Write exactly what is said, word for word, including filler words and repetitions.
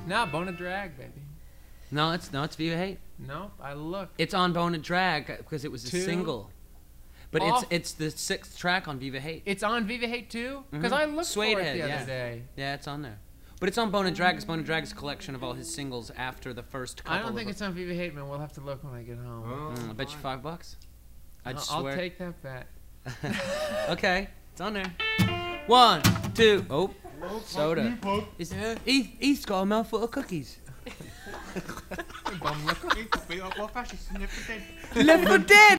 No, Bone and Drag, baby. No, it's no, it's Viva Hate. No, I looked. It's on Bone and Drag because it was a Two. single. But Off. it's it's the sixth track on Viva Hate. It's on Viva Hate too? Because Mhm. I looked Suede for it Head, the other yeah. day. Yeah, it's on there. But it's on Bone and Drag because Bone and Drag is a collection of all his singles after the first couple I don't think of it's on Viva Hate, man. We'll have to look when I get home. Oh, Mm, I bet you five bucks. I'd I'll, I'll swear. take that bet. Okay, it's on there. One, two, oh, soda. Is, Heath, Heath's got a mouthful of cookies. Bum, look at me, what fascist, never dead. Left for dead!